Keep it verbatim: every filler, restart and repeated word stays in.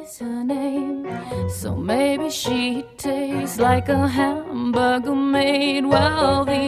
is her name. So maybe she tastes like a hamburger made well. The